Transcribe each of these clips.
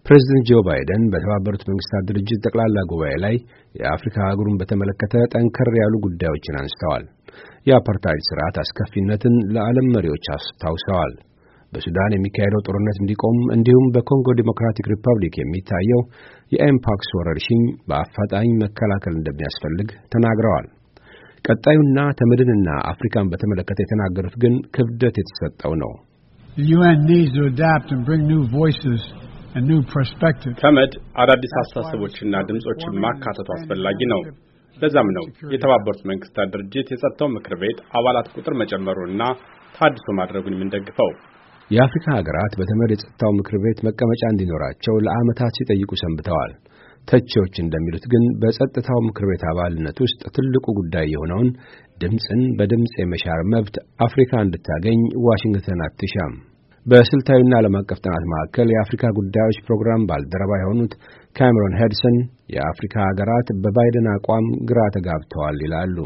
ፕሬዝዳንት ጆ ባይደን በተባበሩት መንግስታት ድርጅት ጠቅላላ ጉባኤ ላይ የአፍሪካ አህጉርን በተመለከተ ጠንከር ያሉ ጉዳዮችን አንስተዋል። የአፓርታይድ ስርዓት አስከፊነትን ለዓለም መሪዎች አስታውሰዋል። በሱዳን የሚካሄደው ጦርነት እንዲቆም እንዲሁም በኮንጎ ዲሞክራቲክ ሪፐብሊክ የሚታየው የኤምፖክስ ወረርሽኝ በአፋጣኝ መከላከል እንደሚያስፈልግ ተናግረዋል። ቀጣዩና ተመድንና አፍሪካን በተመለከተ የተናገሩት ግን ክብደት የተሰጠው ነው። ተመድ አዳዲስ አስተሳሰቦችና ድምጾችን ማካተቱ አስፈላጊ ነው። ለዛም ነው የተባበሩት መንግስታት ድርጅት የጸጥታው ምክር ቤት አባላት ቁጥር መጨመሩንና ታድሶ ማድረጉን የምንደግፈው። የአፍሪካ ሀገራት በተመድ የጸጥታው ምክር ቤት መቀመጫ እንዲኖራቸው ለዓመታት ሲጠይቁ ሰንብተዋል። ተቺዎች እንደሚሉት ግን በጸጥታው ምክር ቤት አባልነት ውስጥ ትልቁ ጉዳይ የሆነውን ድምፅን በድምፅ የመሻር መብት አፍሪካ እንድታገኝ ዋሽንግተን አትሻም። በስልታዊና ዓለም አቀፍ ጥናት ማዕከል የአፍሪካ ጉዳዮች ፕሮግራም ባልደረባ የሆኑት ካሜሮን ሄድሰን የአፍሪካ ሀገራት በባይደን አቋም ግራ ተጋብተዋል ይላሉ።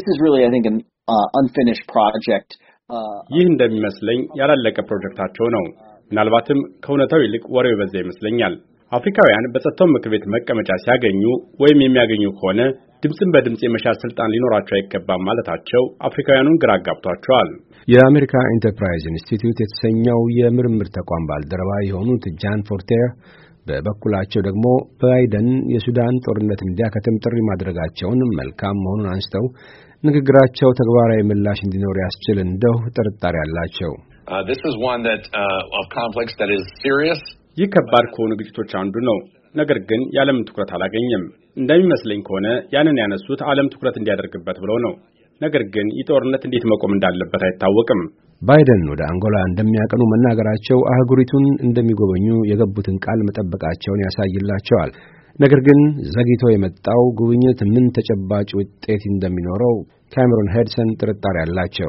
ይህ እንደሚመስለኝ ያላለቀ ፕሮጀክታቸው ነው። ምናልባትም ከእውነታው ይልቅ ወሬው በዛ ይመስለኛል። አፍሪካውያን በጸጥታው ምክር ቤት መቀመጫ ሲያገኙ ወይም የሚያገኙ ከሆነ ድምፅን በድምፅ የመሻር ስልጣን ሊኖራቸው አይገባም ማለታቸው አፍሪካውያኑን ግራ አጋብቷቸዋል። የአሜሪካ ኢንተርፕራይዝ ኢንስቲትዩት የተሰኘው የምርምር ተቋም ባልደረባ የሆኑት ጃን ፎርቴር በበኩላቸው ደግሞ ባይደን የሱዳን ጦርነት እንዲያከትም ጥሪ ማድረጋቸውን መልካም መሆኑን አንስተው ንግግራቸው ተግባራዊ ምላሽ እንዲኖር ያስችል እንደው ጥርጣሬ አላቸው። ይህ ከባድ ከሆኑ ግጭቶች አንዱ ነው። ነገር ግን የዓለምን ትኩረት አላገኘም። እንደሚመስለኝ ከሆነ ያንን ያነሱት ዓለም ትኩረት እንዲያደርግበት ብለው ነው። ነገር ግን ይህ ጦርነት እንዴት መቆም እንዳለበት አይታወቅም። ባይደን ወደ አንጎላ እንደሚያቀኑ መናገራቸው አህጉሪቱን እንደሚጎበኙ የገቡትን ቃል መጠበቃቸውን ያሳይላቸዋል። ነገር ግን ዘግይቶ የመጣው ጉብኝት ምን ተጨባጭ ውጤት እንደሚኖረው ካሜሮን ሄድሰን ጥርጣሬ አላቸው።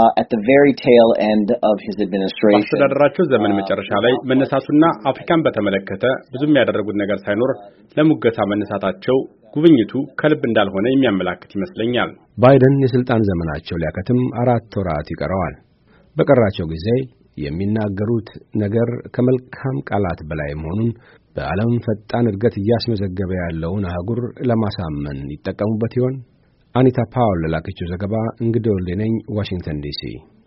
በአስተዳደራቸው ዘመን መጨረሻ ላይ መነሳቱና አፍሪካን በተመለከተ ብዙም ያደረጉት ነገር ሳይኖር ለሙገሳ መነሳታቸው ጉብኝቱ ከልብ እንዳልሆነ የሚያመላክት ይመስለኛል። ባይደን የስልጣን ዘመናቸው ሊያከትም 4 ወራት ይቀረዋል። በቀራቸው ጊዜ የሚናገሩት ነገር ከመልካም ቃላት በላይ መሆኑን በዓለም ፈጣን እድገት እያስመዘገበ ያለውን አህጉር ለማሳመን ይጠቀሙበት ይሆን? አኒታ ፓውል ለላከችው ዘገባ እንግዲህ ወልዴ ነኝ፣ ዋሽንግተን ዲሲ።